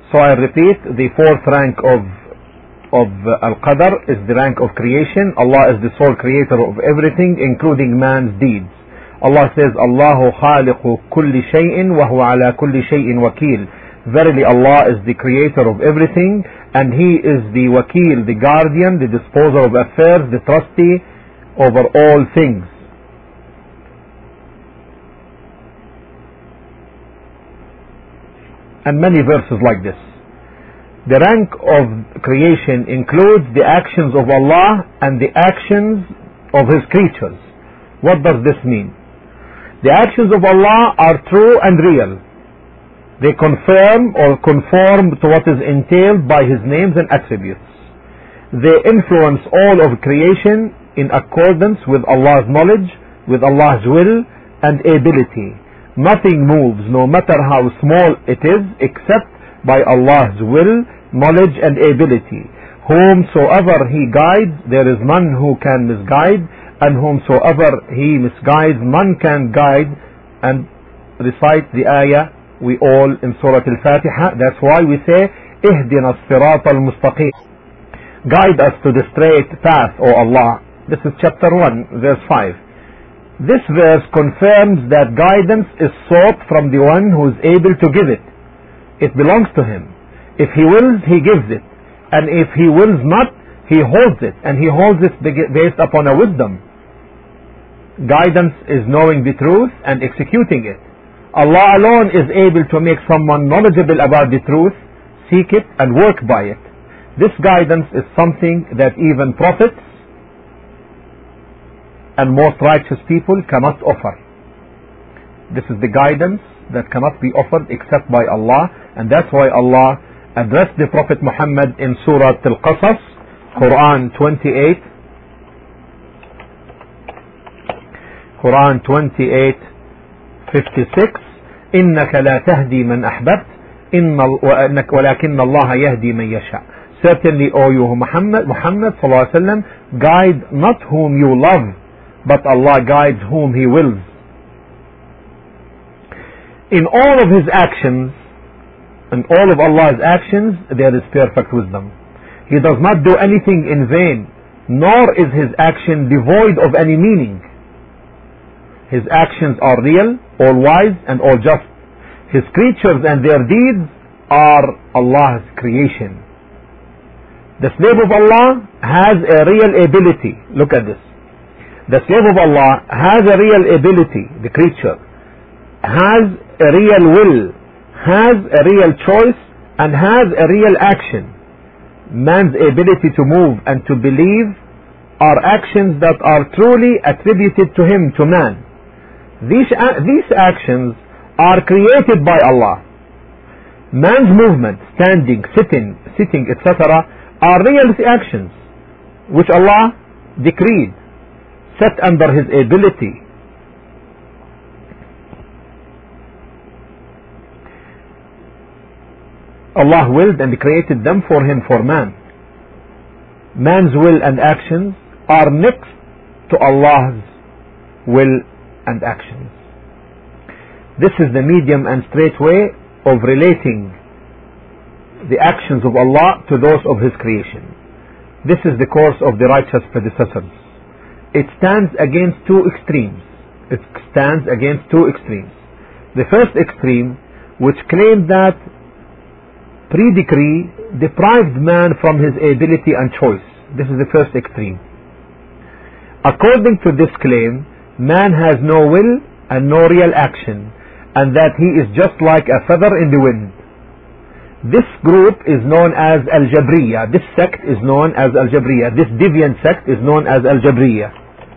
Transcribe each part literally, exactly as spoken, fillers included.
So I repeat, the fourth rank of of uh, Al-Qadr is the rank of creation. Allah is the sole creator of everything, including man's deeds. Allah says, Allahu khaliqu kulli shay'in wa huwa ala kulli shay'in wakil. Verily Allah is the creator of everything, and He is the wakil, the guardian, the disposer of affairs, the trustee over all things. And many verses like this. The rank of creation includes the actions of Allah and the actions of His creatures. What does this mean? The actions of Allah are true and real. They confirm or conform to what is entailed by His names and attributes. They influence all of creation in accordance with Allah's knowledge, with Allah's will and ability. Nothing moves, no matter how small it is, except by Allah's will, knowledge and ability. Whomsoever He guides, there is none who can misguide, and whomsoever He misguides, none can guide. And recite the ayah we all in Surah Al-Fatiha. That's why we say, Ihdina as-sirat al-mustaqim. Guide us to the straight path, O Allah. This is chapter one, verse five. This verse confirms that guidance is sought from the one who is able to give it. It belongs to Him. If He wills, He gives it. And if He wills not, He holds it. And He holds it based upon a wisdom. Guidance is knowing the truth and executing it. Allah alone is able to make someone knowledgeable about the truth, seek it and work by it. This guidance is something that even prophets and most righteous people cannot offer. This is the guidance that cannot be offered except by Allah, and that's why Allah addressed the Prophet Muhammad in Surah Al-Qasas, Quran twenty-eight, Quran twenty-eight fifty-six, إنك لا تهدي من أحببت إن ولكن الله يهدي من يشاء. Certainly, O you Muhammad, Muhammad sallallahu alaihi wasallam, guide not whom you love, but Allah guides whom He wills. In all of His actions, in all of Allah's actions, there is perfect wisdom. He does not do anything in vain, nor is His action devoid of any meaning. His actions are real, all wise and all just. His creatures and their deeds are Allah's creation. The slave of Allah has a real ability. Look at this. The slave of Allah has a real ability, the creature, has a real will, has a real choice, and has a real action. Man's ability to move and to believe are actions that are truly attributed to him, to man. These, uh, these actions are created by Allah. Man's movement, standing, sitting, sitting, et cetera, are real actions which Allah decreed, set under His ability. Allah willed and created them for him, for man. Man's will and actions are next to Allah's will and actions. This is the medium and straight way of relating the actions of Allah to those of His creation. This is the course of the righteous predecessors. It stands against two extremes. It stands against two extremes. The first extreme, which claimed that pre-decree deprived man from his ability and choice. This is the first extreme. According to this claim, man has no will and no real action, and that he is just like a feather in the wind. This group is known as Al-Jabriya. This sect is known as Al-Jabriya. This deviant sect is known as Al-Jabriya.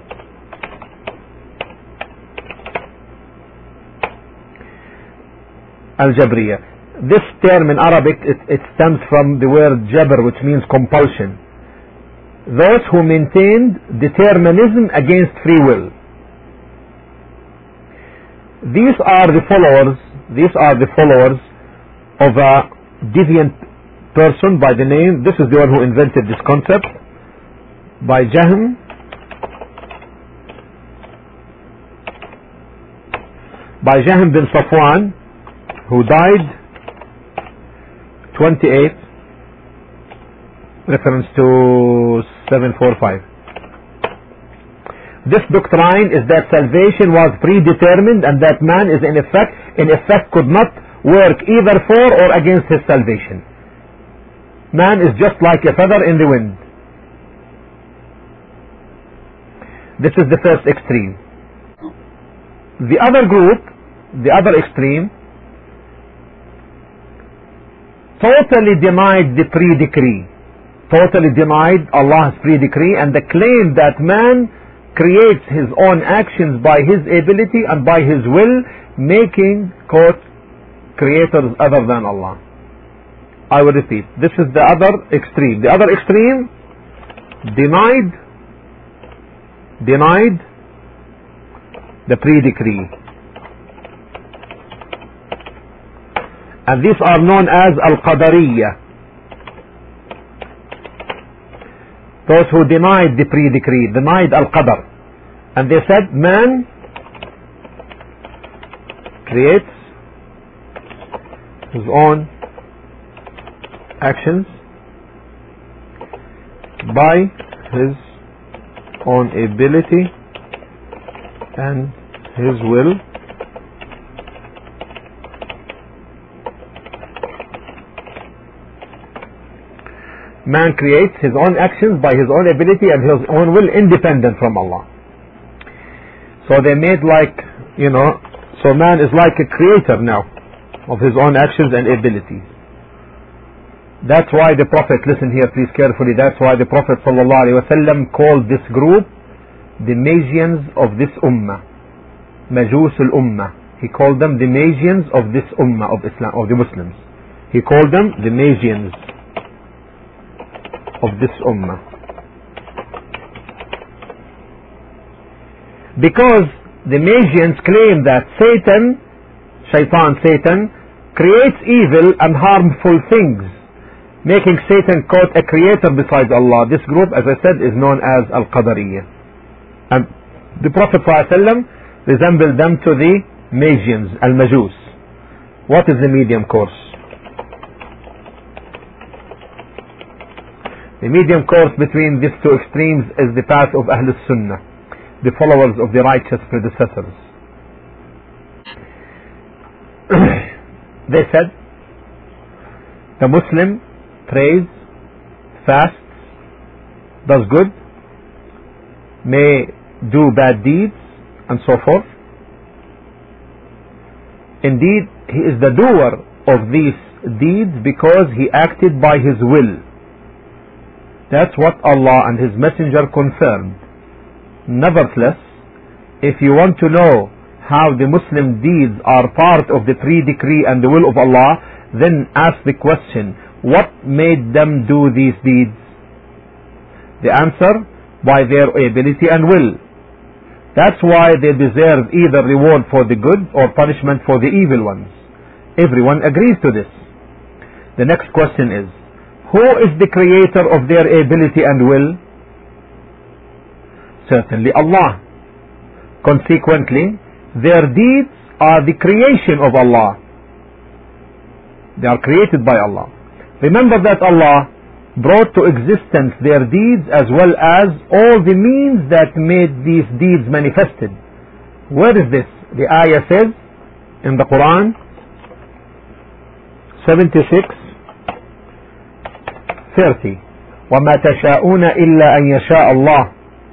Al-Jabriya. This term in Arabic, it, it stems from the word jabr, which means compulsion. Those who maintained determinism against free will. These are the followers, these are the followers of a deviant person by the name, this is the one who invented this concept, by Jahm by Jahm bin Safwan, who died twenty-eight, reference to seven forty-five. This doctrine is that salvation was predetermined and that man is in effect, in effect could not work either for or against his salvation. Man is just like a feather in the wind. This is the first extreme. The other group, the other extreme, totally denied the pre-decree, totally denied Allah's pre-decree, and they claimed that man creates his own actions by his ability and by his will, making, quote, creators other than Allah. I will repeat, this is the other extreme. The other extreme denied denied the pre-decree, and these are known as Al-Qadariyya, those who denied the pre-decree, denied Al-Qadar, and they said man creates his own actions by his own ability and his will, man creates his own actions by his own ability and his own will, independent from Allah. So they made like, you know, so man is like a creator now of his own actions and abilities. That's why the Prophet, listen here please carefully, that's why the Prophet sallallahu alaihi wasallam called this group the Magians of this ummah, Majus al-ummah. He called them the Magians of this ummah of Islam, of the Muslims. He called them the Magians of this ummah, because the Magians claim that Satan, Shaitan, Satan creates evil and harmful things, making Satan, quote, a creator besides Allah. This group, as I said, is known as Al-Qadariyya, and the Prophet ﷺ resembled them to the Magians, Al-Majus. What is the medium course? The medium course between these two extremes is the path of Ahl Sunnah, the followers of the righteous predecessors. They said the Muslim prays, fasts, does good, may do bad deeds, and so forth. Indeed, he is the doer of these deeds because he acted by his will. That's what Allah and His Messenger confirmed. Nevertheless, if you want to know how the Muslim deeds are part of the pre-decree and the will of Allah, then ask the question, what made them do these deeds? The answer, by their ability and will. That's why they deserve either reward for the good or punishment for the evil ones. Everyone agrees to this. The next question is, who is the creator of their ability and will? Certainly Allah. Consequently, their deeds are the creation of Allah. They are created by Allah. Remember that Allah brought to existence their deeds as well as all the means that made these deeds manifested. Where is this? The ayah says in the Quran seventy-six thirty, وَمَا تَشَاءُونَ إِلَّا أَن يَشَاءَ اللَّهُ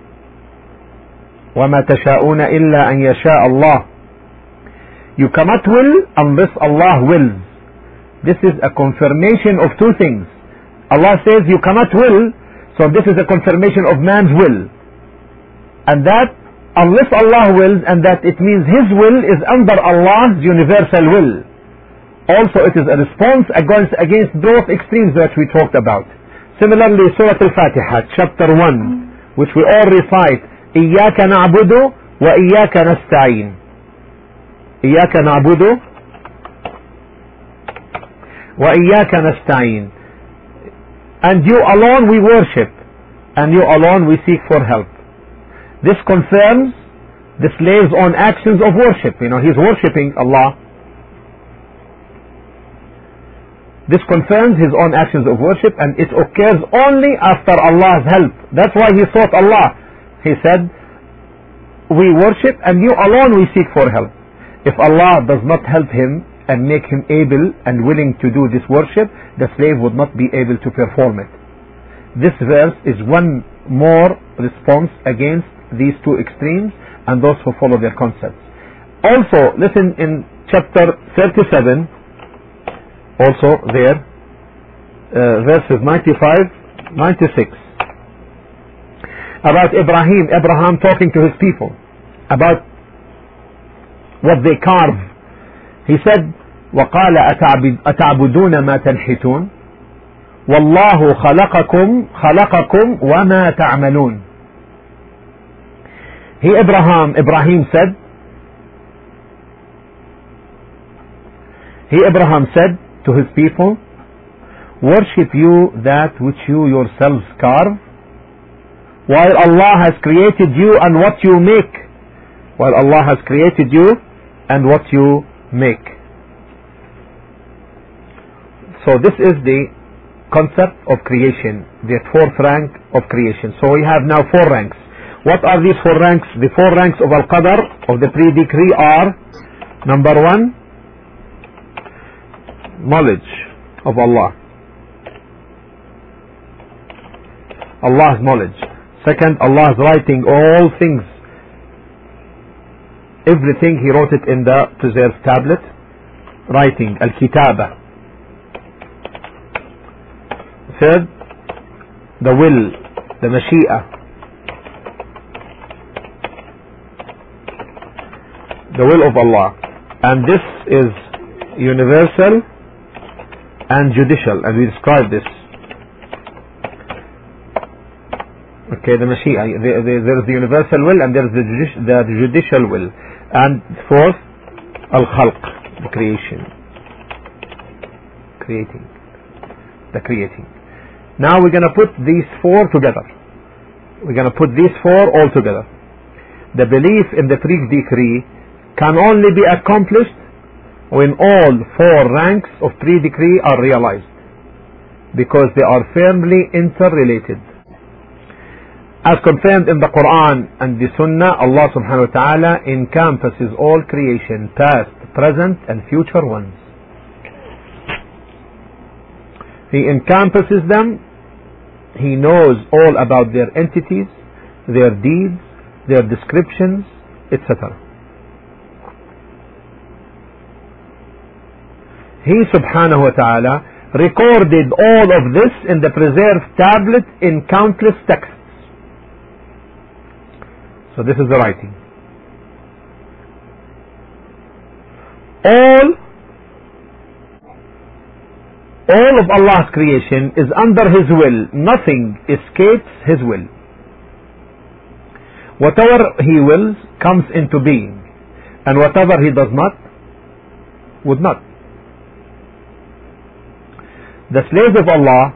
وَمَا تَشَاءُونَ إِلَّا أَن يَشَاءَ اللَّهُ. You cannot will unless Allah wills. This is a confirmation of two things. Allah says you cannot will, so this is a confirmation of man's will, and that unless Allah wills, and that it means His will is under Allah's universal will. Also, it is a response against, against both extremes that we talked about. Similarly, Surah Al-Fatiha, chapter one, which we all recite, إِيَّاكَ نَعْبُدُ وَإِيَّاكَ نَسْتَعِينُ. إِيَّاكَ نَعْبُدُ وَإِيَّاكَ نَسْتَعِينُ. And you alone we worship, and you alone we seek for help. This confirms the slave's own actions of worship. You know, he's worshipping Allah. This confirms his own actions of worship, and it occurs only after Allah's help. That's why he sought Allah. He said, we worship and you alone we seek for help. If Allah does not help him and make him able and willing to do this worship, the slave would not be able to perform it. This verse is one more response against these two extremes and those who follow their concepts. Also, listen in chapter thirty-seven, also there, uh, verses ninety-five, ninety-six, about Ibrahim, Abraham talking to his people about what they carve. He said, وَقَالَ أَتَعْبُدُونَ مَا تَنْحِتُونَ وَاللَّهُ خَلَقَكُمْ خَلَقَكُمْ وَمَا تَعْمَلُونَ. He Abraham, Ibrahim said, He Abraham said to his people, worship you that which you yourselves carve, while Allah has created you and what you make. While Allah has created you and what you make. So this is the concept of creation, the fourth rank of creation. So we have now four ranks. What are these four ranks? The four ranks of Al-Qadr, of the pre-decree, are: number one, knowledge of Allah. Allah's knowledge. Second, Allah's writing all things. Everything He wrote it in the preserved tablet. Writing, Al-Kitaba. Third, the will, the Mashi'a. The will of Allah. And this is universal and judicial, and we describe this. Okay, the Mashi'a. There, there, there is the universal will and there is the, judici the judicial will. And fourth, Al-Khalq, the creation. Creating. The creating. Now we're going to put these four together. We're going to put these four all together. The belief in the pre-decree can only be accomplished when all four ranks of pre-decree are realized, because they are firmly interrelated. As confirmed in the Quran and the Sunnah, Allah subhanahu wa ta'ala encompasses all creation, past, present and future ones. He encompasses them. He knows all about their entities, their deeds, their descriptions, et cetera. He subhanahu wa ta'ala recorded all of this in the preserved tablet in countless texts. So this is the writing. All all of Allah's creation is under His will. Nothing escapes His will. Whatever He wills comes into being, and whatever He does not would not. The slaves of Allah,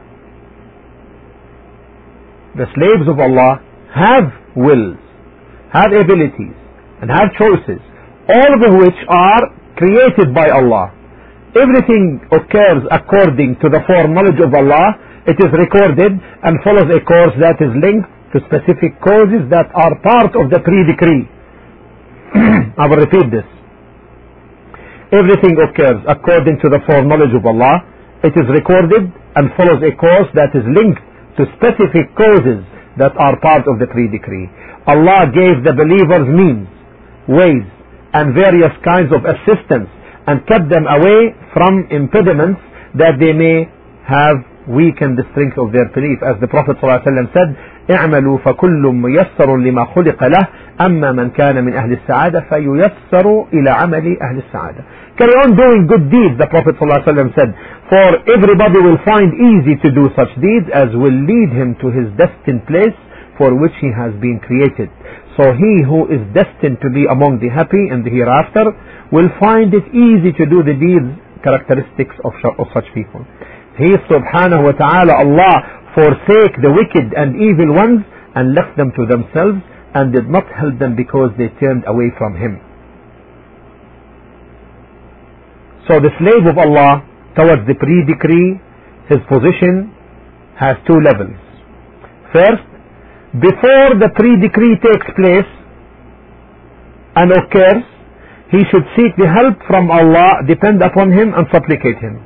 the slaves of Allah have wills, have abilities, and have choices, all of which are created by Allah. Everything occurs according to the foreknowledge of Allah. It is recorded and follows a course that is linked to specific causes that are part of the pre-decree. I will repeat this. Everything occurs according to the foreknowledge of Allah. It is recorded and follows a course that is linked to specific causes that are part of the pre-decree. Allah gave the believers means, ways, and various kinds of assistance, and kept them away from impediments that they may have weakened the strength of their belief. As the Prophet ﷺ said, اعملوا فكل ميسر لما خلق له أما من كان من أهل السعادة فييسر إلى عمل أهل السعادة. Carry on doing good deeds, the Prophet ﷺ said, for everybody will find easy to do such deeds as will lead him to his destined place for which he has been created. So he who is destined to be among the happy in the hereafter will find it easy to do the deeds characteristics of, of such people. He subhanahu wa ta'ala, Allah, forsake the wicked and evil ones and left them to themselves and did not help them because they turned away from Him. So the slave of Allah towards the pre-decree, his position has two levels. First, before the pre-decree takes place and occurs, he should seek the help from Allah, depend upon Him and supplicate Him.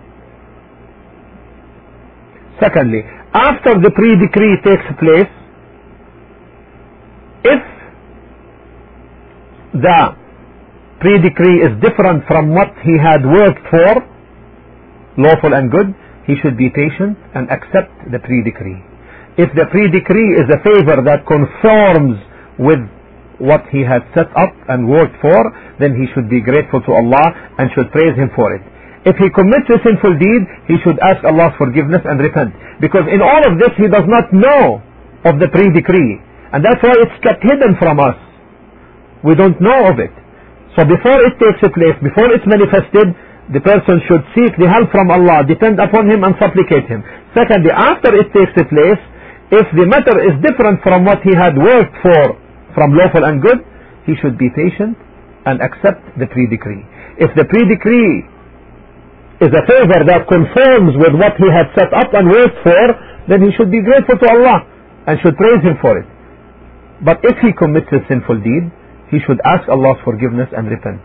Secondly, after the pre-decree takes place, if the pre-decree is different from what he had worked for, lawful and good, he should be patient and accept the pre-decree. If the pre-decree is a favor that conforms with what he had set up and worked for, then he should be grateful to Allah and should praise Him for it. If he commits a sinful deed, he should ask Allah's forgiveness and repent. Because in all of this he does not know of the pre-decree. And that's why it's kept hidden from us. We don't know of it. So before it takes place, before it's manifested, the person should seek the help from Allah, depend upon Him and supplicate Him. Secondly, after it takes place, if the matter is different from what he had worked for, from lawful and good, he should be patient and accept the pre-decree. If the pre-decree is a favor that conforms with what he had set up and worked for, then he should be grateful to Allah and should praise Him for it. But if he commits a sinful deed, he should ask Allah's forgiveness and repent.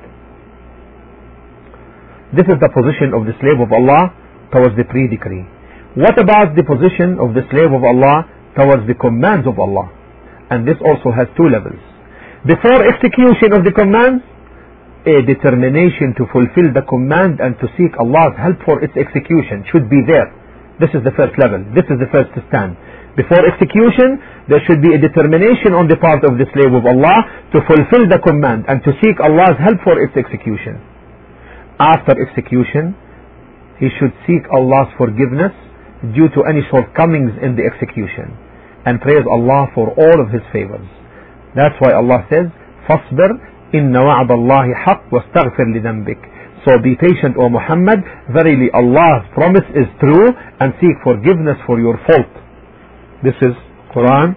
This is the position of the slave of Allah towards the pre-decree. What about the position of the slave of Allah towards the commands of Allah? And this also has two levels. Before execution of the commands, a determination to fulfill the command and to seek Allah's help for its execution should be there. This is the first level. This is the first stand. Before execution, there should be a determination on the part of the slave of Allah to fulfill the command and to seek Allah's help for its execution. After execution, he should seek Allah's forgiveness due to any shortcomings in the execution and praise Allah for all of His favors. That's why Allah says, فَاصْبِرْ إِنَّ وَعْدَ اللَّهِ حَقٌّ وَاسْتَغْفِرْ لِذَنْبِكَ. So be patient, O Muhammad, verily Allah's promise is true, and seek forgiveness for your fault. This is Quran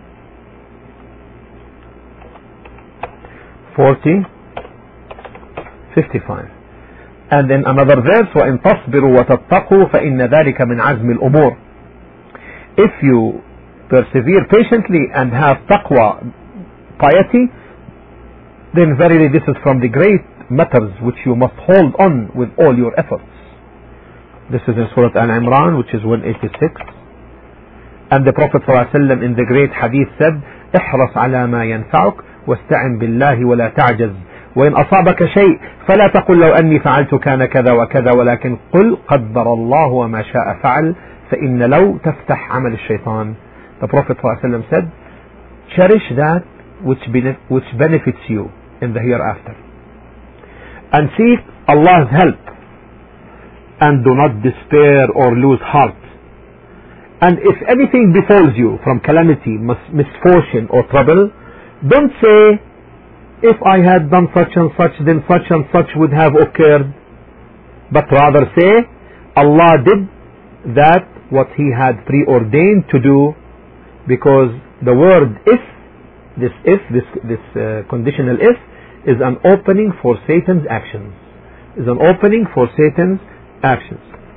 forty fifty-five. And then another verse, وَإِن تَصْبِرُوا وَتَتَّقُوا فَإِنَّ ذَلِكَ مِنْ عَزْمِ الْأُمُورِ. If you persevere patiently and have taqwa, piety, then verily this is from the great matters which you must hold on with all your efforts. This is in Surah Al-Imran, which is one eighty-six. And the Prophet ﷺ in the great hadith said, احرص على ما ينفعك واستعن بالله ولا تعجز وإن أصابك شيء فلا تقل لو أني فعلت كان كذا وكذا ولكن قل قدر الله وما شاء فعل فإن لو تفتح عمل الشيطان. The Prophet ﷺ said, cherish that which, which benefits you in the hereafter, and seek Allah's help, and do not despair or lose heart. And if anything befalls you from calamity, mis- misfortune or trouble, don't say, if I had done such and such, then such and such would have occurred. But rather say, Allah did that what He had preordained to do, because the word if, this if, this, this uh, conditional if, is an opening for Satan's actions. Is an opening for Satan's actions.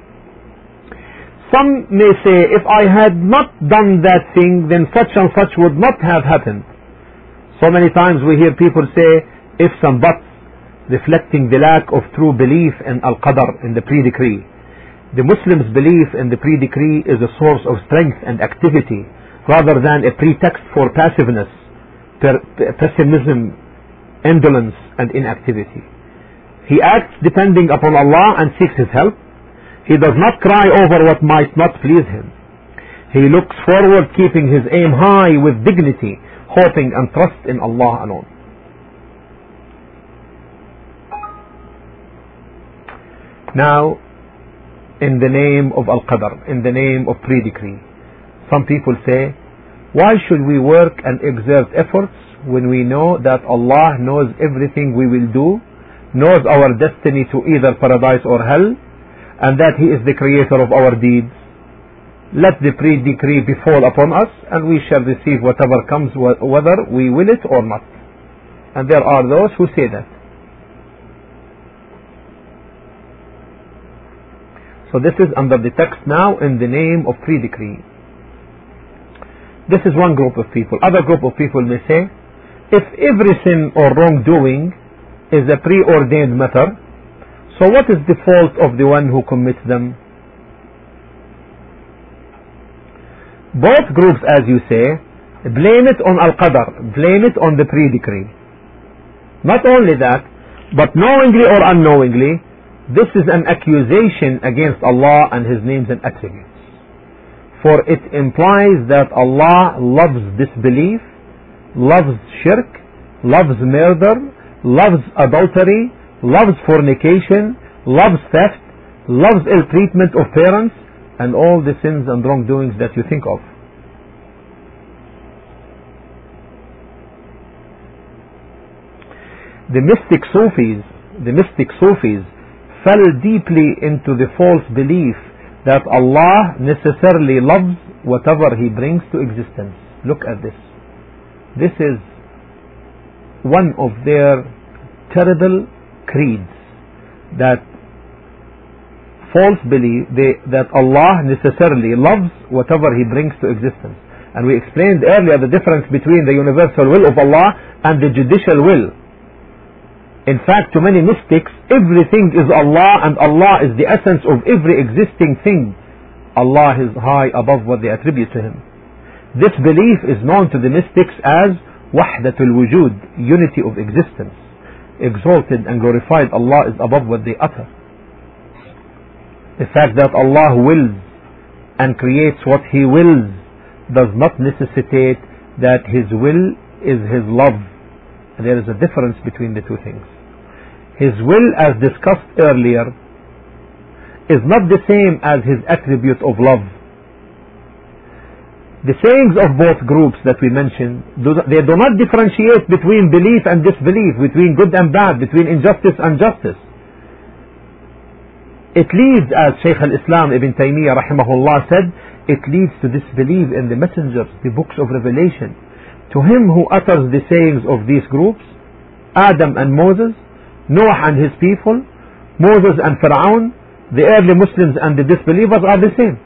Some may say, if I had not done that thing, then such and such would not have happened. So many times we hear people say ifs and buts, reflecting the lack of true belief in Al-Qadr, in the pre-decree. The Muslim's belief in the pre-decree is a source of strength and activity, rather than a pretext for passiveness, per- pessimism, indolence and inactivity. He acts depending upon Allah and seeks His help. He does not cry over what might not please him. He looks forward, keeping his aim high with dignity, hoping and trust in Allah alone. Now, in the name of Al-Qadr, in the name of pre-decree, some people say, why should we work and exert efforts when we know that Allah knows everything we will do, knows our destiny to either paradise or hell, and that He is the creator of our deeds? Let the pre-decree befall upon us, and we shall receive whatever comes, whether we will it or not. And there are those who say that. So this is under the text now in the name of pre-decree. This is one group of people. Other group of people may say, if every sin or wrongdoing is a preordained matter, so what is the fault of the one who commits them? Both groups, as you say, blame it on Al-Qadr, blame it on the pre-decree. Not only that, but knowingly or unknowingly, this is an accusation against Allah and His names and attributes. For it implies that Allah loves disbelief, loves shirk, loves murder, loves adultery, loves fornication, loves theft, loves ill treatment of parents, and all the sins and wrongdoings that you think of. The mystic Sufis, the mystic Sufis fell deeply into the false belief that Allah necessarily loves whatever He brings to existence. Look at this. This is one of their terrible creeds, that false belief they, that Allah necessarily loves whatever He brings to existence. And we explained earlier the difference between the universal will of Allah and the judicial will. In fact, to many mystics, everything is Allah, and Allah is the essence of every existing thing. Allah is high above what they attribute to Him. This belief is known to the mystics as Wahdatul Wujud, unity of existence. Exalted and glorified Allah is above what they utter. The fact that Allah wills and creates what He wills does not necessitate that His will is His love. There is a difference between the two things. His will, as discussed earlier, is not the same as His attribute of love. The sayings of both groups that we mentioned, they do not differentiate between belief and disbelief, between good and bad, between injustice and justice. It leads, as Shaykh al-Islam Ibn Taymiyyah rahimahullah said, it leads to disbelief in the messengers, the books of revelation. To him who utters the sayings of these groups, Adam and Moses, Noah and his people, Moses and Pharaoh, the early Muslims and the disbelievers are the same.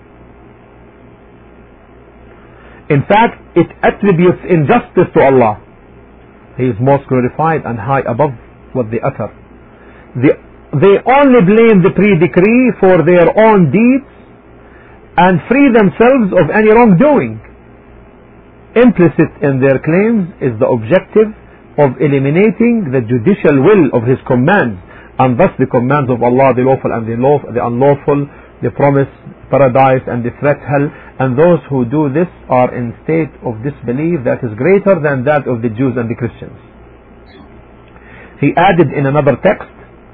In fact, it attributes injustice to Allah. He is most glorified and high above what they utter. They, they only blame the pre-decree for their own deeds and free themselves of any wrongdoing. Implicit in their claims is the objective of eliminating the judicial will of His commands, and thus the commands of Allah, the lawful and the, lawful, the unlawful, the promise, paradise and the threat hell, and those who do this are in state of disbelief that is greater than that of the Jews and the Christians. He added in another text,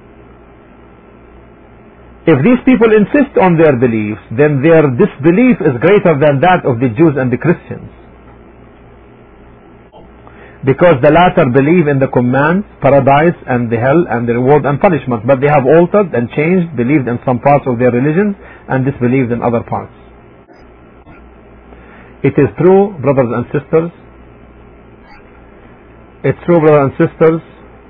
if these people insist on their beliefs, then their disbelief is greater than that of the Jews and the Christians. Because the latter believe in the commands, paradise and the hell and the reward and punishment, but they have altered and changed, believed in some parts of their religions and disbelieved in other parts. It is true, brothers and sisters, it's true, brothers and sisters,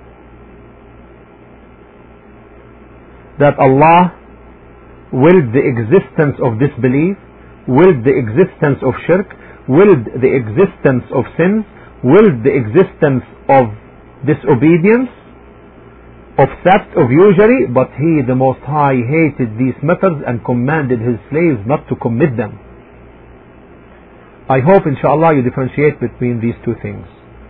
that Allah willed the existence of disbelief, willed the existence of shirk, willed the existence of sins, willed the existence of disobedience, of theft, of usury, but He, the Most High, hated these matters and commanded His slaves not to commit them. I hope, inshallah, you differentiate between these two things.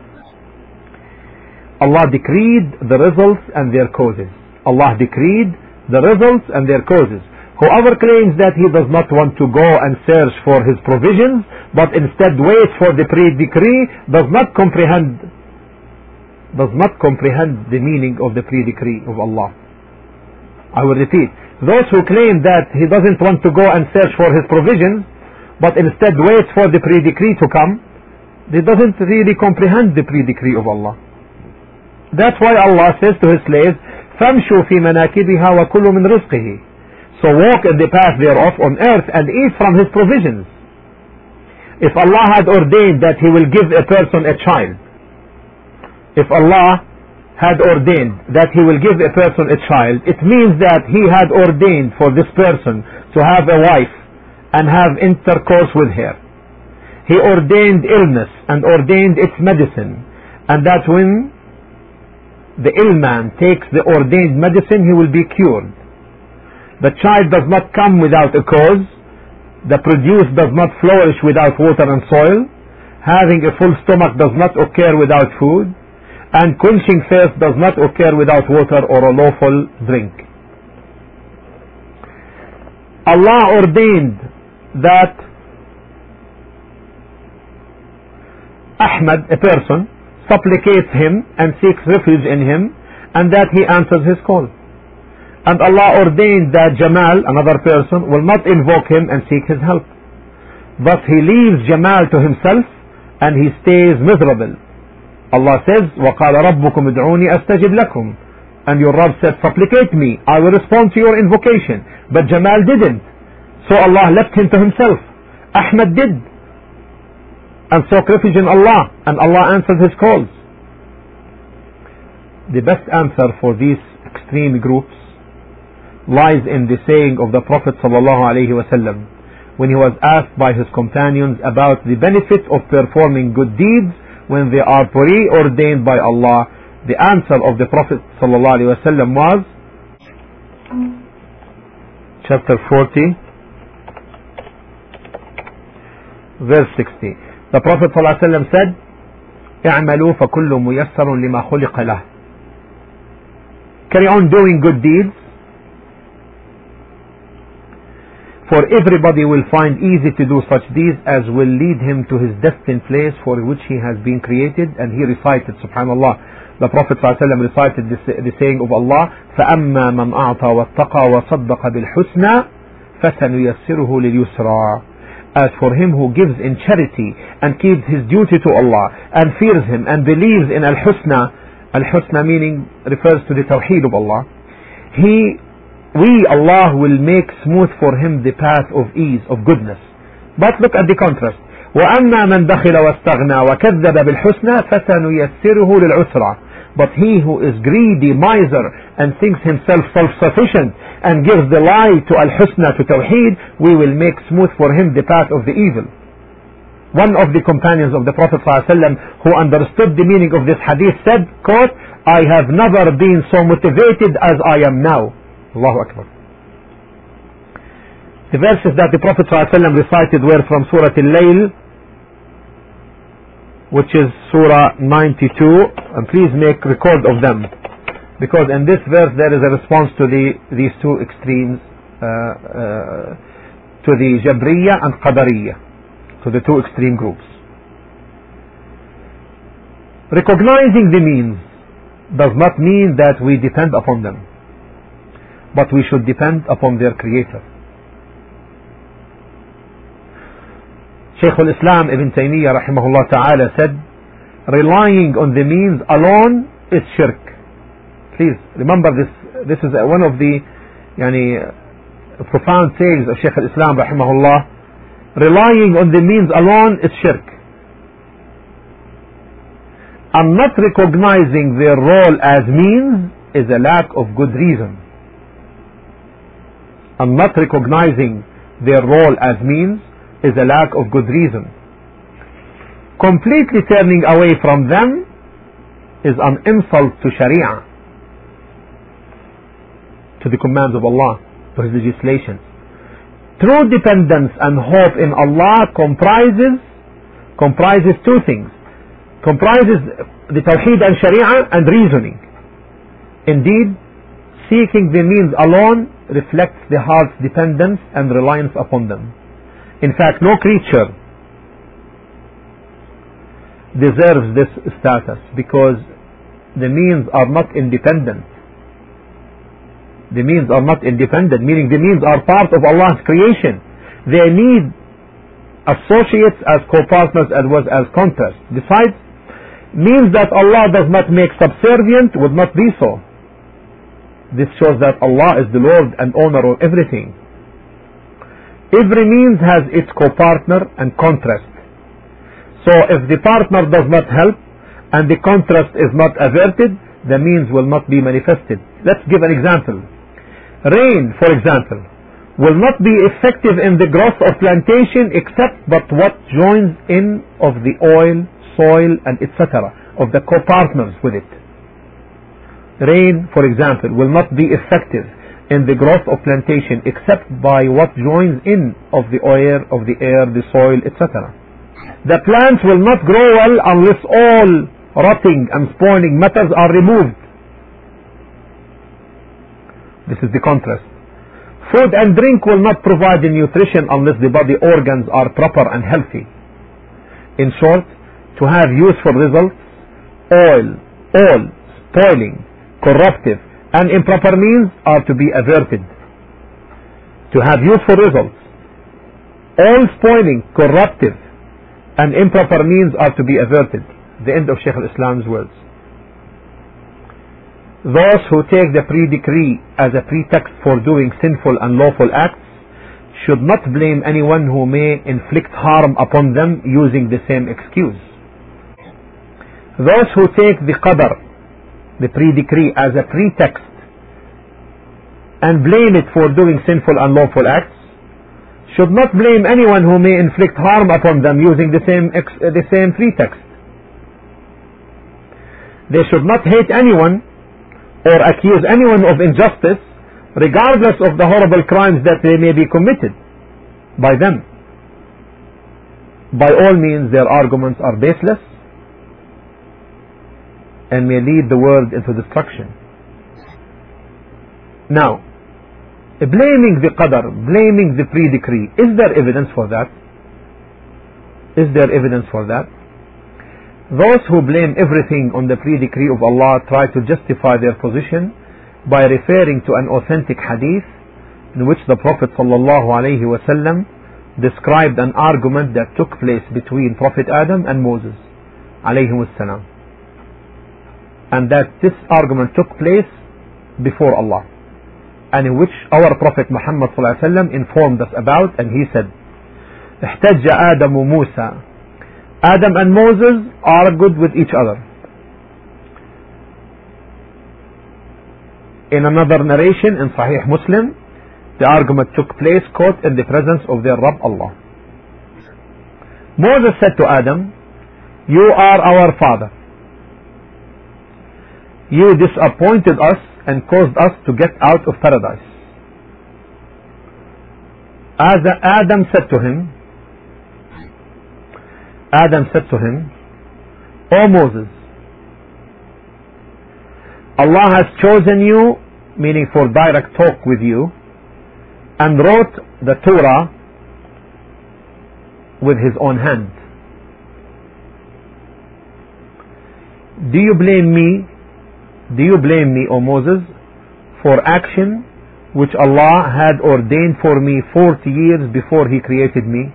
Allah decreed the results and their causes. Allah decreed the results and their causes. Whoever claims that he does not want to go and search for his provisions, but instead waits for the pre-decree, does not comprehend does not comprehend the meaning of the pre-decree of Allah. I will repeat. Those who claim that he doesn't want to go and search for his provisions, but instead waits for the pre-decree to come, they doesn't really comprehend the pre-decree of Allah. That's why Allah says to His slaves, فَامْشُوا فِي مَنَاكِبِهَا وَكُلُوا مِنْ رِزْقِهِ. So walk in the path thereof on earth and eat from His provisions. If Allah had ordained that He will give a person a child, if Allah had ordained that he will give a person a child, it means that he had ordained for this person to have a wife and have intercourse with her. He ordained illness and ordained its medicine, and that when the ill man takes the ordained medicine, he will be cured. The child does not come without a cause. The produce does not flourish without water and soil. Having a full stomach does not occur without food. And quenching thirst does not occur without water or a lawful drink. Allah ordained that Ahmad, a person, supplicates him and seeks refuge in him, and that he answers his call. And Allah ordained that Jamal, another person, will not invoke him and seek his help. Thus he leaves Jamal to himself and he stays miserable. Allah says, وَقَالَ رَبُّكُمْ ادْعُونِي أَسْتَجِبْ لَكُمْ. And your Rabb said, supplicate me, I will respond to your invocation. But Jamal didn't. So Allah left him to himself. Ahmad did, and sought refuge in Allah, and Allah answered his calls. The best answer for these extreme groups lies in the saying of the Prophet ﷺ when he was asked by his companions about the benefit of performing good deeds when they are preordained by Allah. The answer of the Prophet ﷺ was, chapter forty, verse sixty. The Prophet ﷺ said, اعملوا فكل ميسر لما خلق له. Carry on doing good deeds, for everybody will find easy to do such deeds as will lead him to his destined place for which he has been created. And he recited, subhanallah, the Prophet ﷺ recited this, the saying of Allah, فَأَمَّا مَنْ أَعْطَى وَاتَّقَى وَصَدَّقَ بِالْحُسْنَى فَسَنُيَسِّرُهُ لِلْيُسْرَى. As for him who gives in charity and keeps his duty to Allah and fears him and believes in Al-Husna, Al-Husna meaning refers to the Tawheed of Allah, he, we, Allah will make smooth for him the path of ease, of goodness. But look at the contrast. وَأَمَّا مَنْ بَخِلَ وَاسْتَغْنَى وَكَذَّبَ بِالْحُسْنَى فَسَنُيَسِّرُهُ لِلْعُسْرَى. But he who is greedy, miser, and thinks himself self-sufficient and gives the lie to Al-Husna, to Tawheed, we will make smooth for him the path of the evil. One of the companions of the Prophet ﷺ who understood the meaning of this hadith said, quote, I have never been so motivated as I am now. Allahu Akbar. The verses that the Prophet ﷺ recited were from Surah Al-Layl, which is Surah ninety-two, and please make record of them, because in this verse there is a response to the these two extremes, uh, uh, to the Jabriya and Qadariya, to the two extreme groups. Recognizing the means does not mean that we depend upon them, but we should depend upon their creator. Shaykh al-Islam Ibn Taymiyyah rahimahullah ta'ala said, relying on the means alone is shirk. Please remember this. This is one of the yani, profound sayings of Shaykh al-Islam rahimahullah. Relying on the means alone is shirk. And not recognizing their role as means is a lack of good reason. And not recognizing their role as means is a lack of good reason. Completely turning away from them is an insult to Sharia, to the commands of Allah, to His legislation. True dependence and hope in Allah comprises comprises two things. Comprises the Tawheed and Sharia and reasoning. Indeed, seeking the means alone reflects the heart's dependence and reliance upon them. In fact, no creature deserves this status, because the means are not independent. The means are not independent, meaning the means are part of Allah's creation. They need associates as co-partners as well as contrasts. Besides, means that Allah does not make subservient would not be so. This shows that Allah is the Lord and owner of everything. Every means has its co-partner and contrast. So if the partner does not help and the contrast is not averted, the means will not be manifested. Let's give an example. Rain, for example, will not be effective in the growth of plantation except but what joins in of the oil, soil, and et cetera of the co-partners with it. Rain, for example, will not be effective in the growth of plantation except by what joins in of the oil, of the air, the soil, et cetera. The plants will not grow well unless all rotting and spoiling matters are removed. This is the contrast. Food and drink will not provide the nutrition unless the body organs are proper and healthy. In short, to have useful results, oil, all spoiling, corruptive, and improper means are to be averted. To have useful results, all spoiling, corruptive, and improper means are to be averted. The end of Shaykh al-Islam's words. Those who take the pre-decree as a pretext for doing sinful and lawful acts should not blame anyone who may inflict harm upon them using the same excuse. Those who take the qadar, the pre-decree, as a pretext and blame it for doing sinful and lawful acts should not blame anyone who may inflict harm upon them using the same, ex the same pretext. They should not hate anyone or accuse anyone of injustice, regardless of the horrible crimes that they may be committed by them. By all means, their arguments are baseless and may lead the world into destruction. Now, blaming the qadar, blaming the pre-decree, is there evidence for that? Is there evidence for that? Those who blame everything on the pre-decree of Allah try to justify their position by referring to an authentic hadith in which the Prophet sallallahu alaihi wasallam described an argument that took place between Prophet Adam and Moses alayhi wassalam, and that this argument took place before Allah, and in which our Prophet Muhammad sallallahu alaihi wasallam informed us about, and he said, احتج آدم موسى, Adam and Moses argued with each other. In another narration in Sahih Muslim, the argument took place, quote, in the presence of their Rabb Allah. Moses said to Adam, you are our father. You disappointed us and caused us to get out of paradise. As Adam said to him, Adam said to him, O Moses, Allah has chosen you, meaning for direct talk with you, and wrote the Torah with his own hand. Do you blame me? Do you blame me, O Moses, for action which Allah had ordained for me forty years before He created me?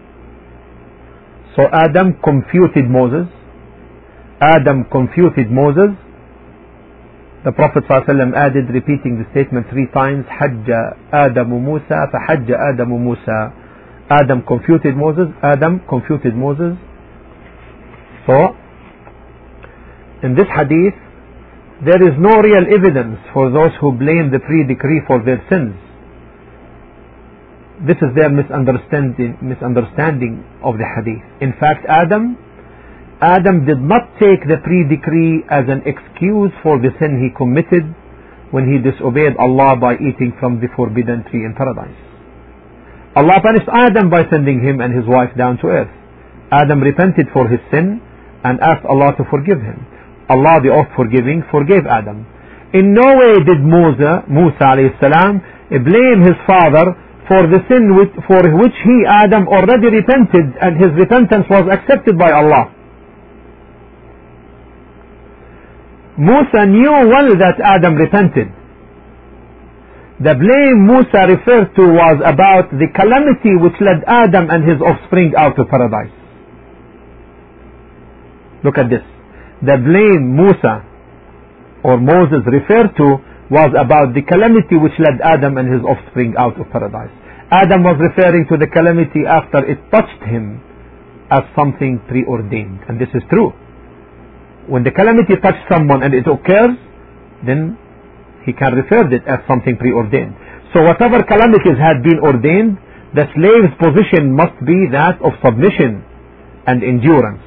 So Adam confuted Moses. Adam confuted Moses. The Prophet ﷺ added, repeating the statement three times, Hajja Adamu Musa, Fahajja Adamu Musa. Adam confuted Moses. Adam confuted Moses. So, in this hadith, there is no real evidence for those who blame the pre-decree for their sins. This is their misunderstanding, misunderstanding of the hadith. In fact, Adam, Adam did not take the pre-decree as an excuse for the sin he committed when he disobeyed Allah by eating from the forbidden tree in paradise. Allah punished Adam by sending him and his wife down to earth. Adam repented for his sin and asked Allah to forgive him. Allah, the oft forgiving, forgave Adam. In no way did Musa, Musa alayhi salam, blame his father for the sin which, for which he, Adam, already repented, and his repentance was accepted by Allah. Musa knew well that Adam repented. The blame Musa referred to was about the calamity which led Adam and his offspring out of paradise. Look at this. The blame Musa or Moses referred to was about the calamity which led Adam and his offspring out of paradise. Adam was referring to the calamity after it touched him as something preordained, and this is true. when the calamity touches someone and it occurs, then he can refer it as something preordained. So whatever calamities had been ordained, the slave's position must be that of submission and endurance.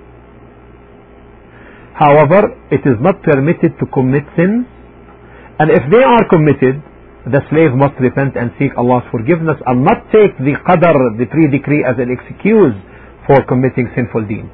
However, it is not permitted to commit sins, and if they are committed, the slave must repent and seek Allah's forgiveness and not take the qadar, the pre-decree, as an excuse for committing sinful deeds.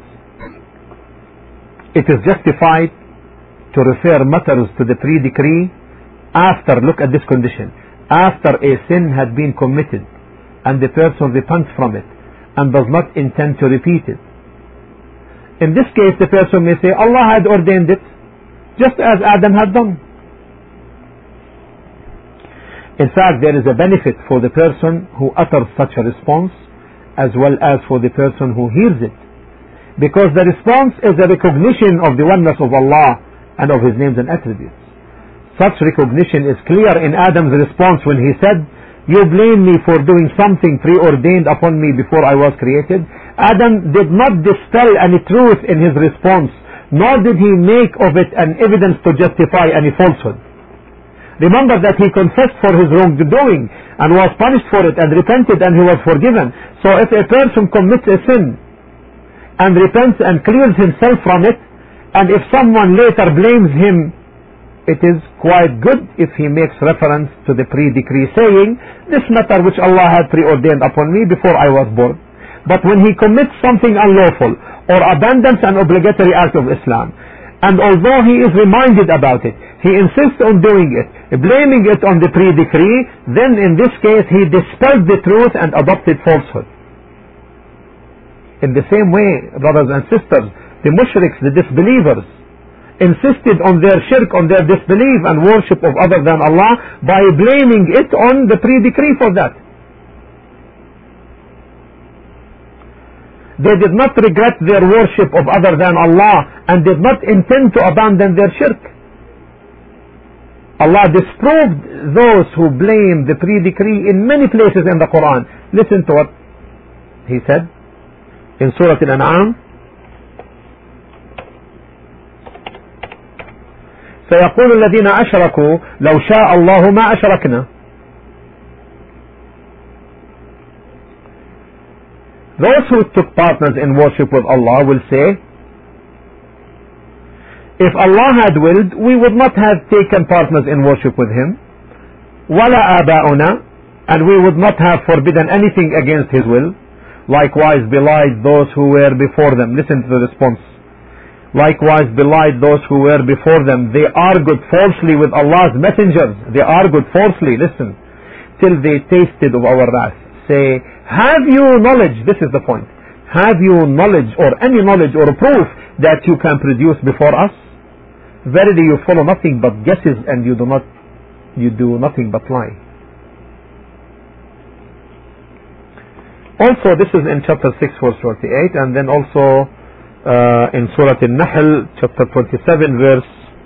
It is justified to refer matters to the pre-decree after, look at this condition, after a sin had been committed and the person repents from it and does not intend to repeat it. In this case, the person may say, Allah had ordained it, just as Adam had done. In fact, there is a benefit for the person who utters such a response as well as for the person who hears it, because the response is a recognition of the oneness of Allah and of His names and attributes. Such recognition is clear in Adam's response when he said, "You blame me for doing something preordained upon me before I was created." Adam did not dispel any truth in his response, nor did he make of it an evidence to justify any falsehood. Remember that he confessed for his wrongdoing and was punished for it and repented, and he was forgiven. So if a person commits a sin and repents and clears himself from it, and if someone later blames him, it is quite good if he makes reference to the pre-decree, saying, "This matter which Allah had preordained upon me before I was born." But when he commits something unlawful or abandons an obligatory act of Islam, and although he is reminded about it, he insists on doing it, blaming it on the pre-decree, then in this case he dispelled the truth and adopted falsehood. In the same way, brothers and sisters, the mushriks, the disbelievers, insisted on their shirk, on their disbelief and worship of other than Allah by blaming it on the pre-decree for that. They did not regret their worship of other than Allah and did not intend to abandon their shirk. Allah disproved those who blame the pre-decree in many places in the Quran. Listen to what He said in Surah Al-An'am. سيقول الذين أشركوا لو شاء الله ما أشركنا. Those who took partners in worship with Allah will say, if Allah had willed, we would not have taken partners in worship with Him. وَلَا آبَاؤُنَا, and we would not have forbidden anything against His will. Likewise belied those who were before them. Listen to the response. Likewise belied those who were before them. They argued falsely with Allah's messengers. They argued falsely, listen, till they tasted of our wrath. Say, have you knowledge? This is the point. Have you knowledge, or any knowledge or proof that you can produce before us? Verily you follow nothing but guesses, and you do not you do nothing but lie. Also, this is in chapter six, verse forty-eight, and then also uh, in Surah Al-Nahl, chapter twenty-seven, verse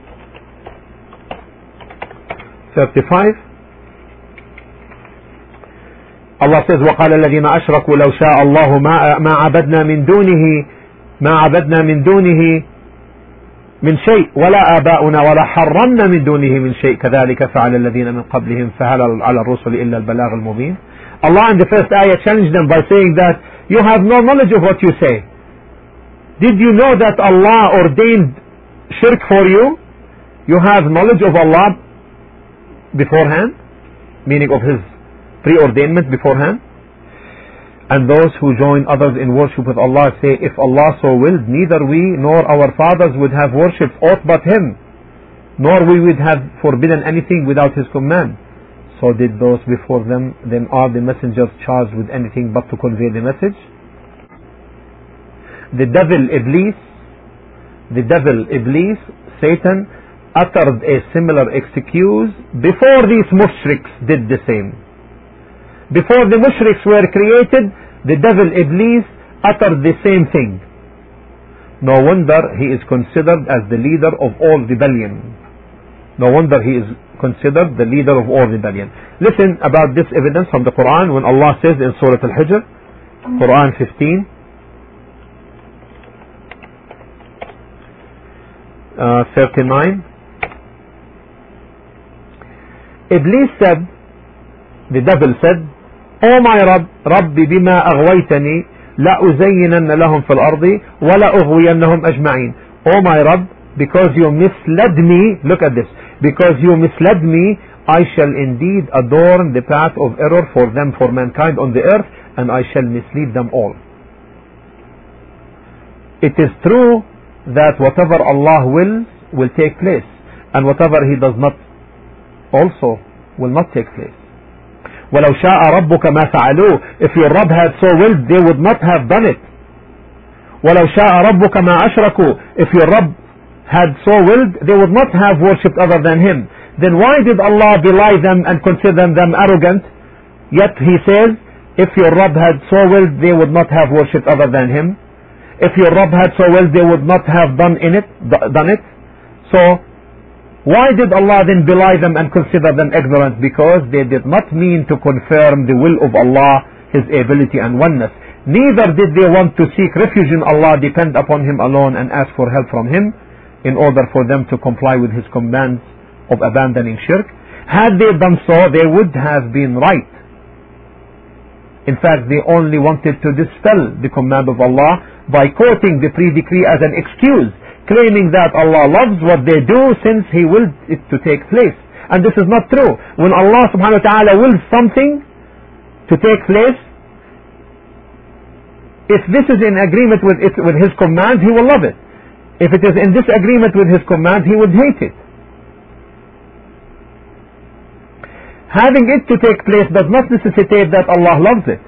thirty-five. Allah says, وَقَالَ الَّذِينَ أَشْرَكُوا لَوْ شَاءَ اللَّهُ مَا عَبَدْنَا مِن دُونِهِ مَا عَبَدْنَا مِن دُونِهِ من شيء ولا آباؤنا ولا حرمنا من دونه من شيء كذلك فعل الذين من قبلهم فهل على الرسل إلا البلاغ المبين. Allah in the first ayah challenged them by saying that you have no knowledge of what you say. Did you know that Allah ordained shirk for you? You have knowledge of Allah beforehand, meaning of His preordainment beforehand. And those who join others in worship with Allah say, if Allah so willed, neither we nor our fathers would have worshipped aught but Him, nor we would have forbidden anything without His command. So did those before them. Then are the messengers charged with anything but to convey the message? The devil Iblis, the devil Iblis, Satan, uttered a similar excuse before these mushriks did the same. Before the mushriks were created, the devil Iblis uttered the same thing. No wonder he is considered as the leader of all rebellion. No wonder he is considered the leader of all rebellion. Listen about this evidence from the Quran when Allah says in Surah Al-Hijr, Quran fifteen, uh, thirty-nine. Iblis said, the devil said, "O my Rabb, Rabbi bima aghwaytani la uzayyinanna lahum fil ardi wa la ughwiyannahum ajma'in." O my Rabb, because you misled me, look at this, because you misled me, I shall indeed adorn the path of error for them, for mankind on the earth, and I shall mislead them all. It is true that whatever Allah wills will take place, and whatever He does not also will not take place. وَلَوْ شَاءَ رَبُّكَ مَا فَعَلُوهُ. If your Rabb had so willed, they would not have done it. وَلَوْ شَاءَ رَبُّكَ مَا أَشْرَكُوا. If your Rabb had so willed, they would not have worshipped other than Him. Then why did Allah belie them and consider them arrogant? Yet He says, if your Rabb had so willed, they would not have worshipped other than Him. If your Rabb had so willed, they would not have done in it, done it. So why did Allah then belie them and consider them ignorant? Because they did not mean to confirm the will of Allah, His ability and oneness. Neither did they want to seek refuge in Allah, depend upon Him alone and ask for help from Him in order for them to comply with His commands of abandoning shirk. Had they done so, they would have been right. In fact, they only wanted to dispel the command of Allah by quoting the pre-decree as an excuse, claiming that Allah loves what they do since He willed it to take place. And this is not true. When Allah subhanahu wa ta'ala wills something to take place, if this is in agreement with it, with His command, He will love it. If it is in disagreement with His command, He would hate it. Having it to take place does not necessitate that Allah loves it.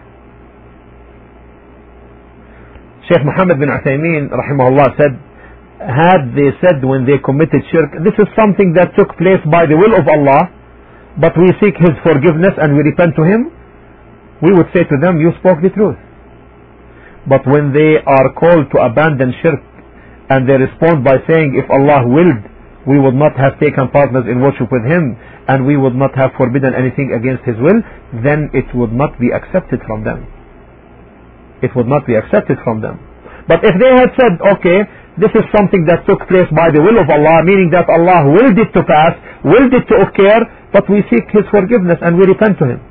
Shaykh Muhammad bin Uthaymeen rahimahullah said, had they said when they committed shirk, this is something that took place by the will of Allah, but we seek His forgiveness and we repent to Him, we would say to them, you spoke the truth. But when they are called to abandon shirk and they respond by saying, if Allah willed, we would not have taken partners in worship with Him and we would not have forbidden anything against His will, then it would not be accepted from them. It would not be accepted from them. But if they had said, okay, this is something that took place by the will of Allah, meaning that Allah willed it to pass, willed it to occur, but we seek His forgiveness and we repent to Him.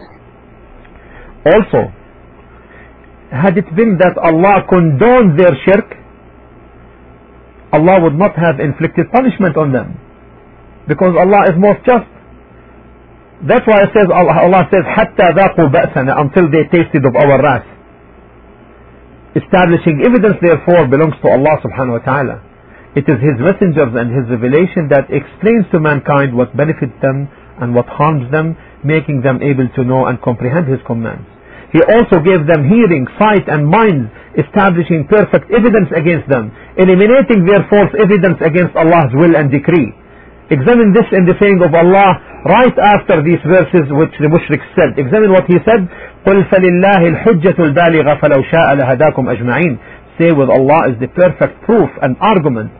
Also, had it been that Allah condoned their shirk, Allah would not have inflicted punishment on them, because Allah is most just. That's why it says, Allah, Allah says, حَتَّى ذَاقُوا بَأْسَنَا, until they tasted of our wrath. Establishing evidence therefore belongs to Allah subhanahu wa ta'ala. It is His messengers and His revelation that explains to mankind what benefits them and what harms them, making them able to know and comprehend His commands. He also gave them hearing, sight and minds, establishing perfect evidence against them, eliminating their false evidence against Allah's will and decree. Examine this in the saying of Allah right after these verses which the mushriks said. Examine what He said, قُلْ فَلِلَّهِ الْحُجَّةُ الْبَالِغَةُ فَلَوْ شَاءَ لَهَدَاكُمْ أَجْمَعِينَ. Say with Allah is the perfect proof and argument.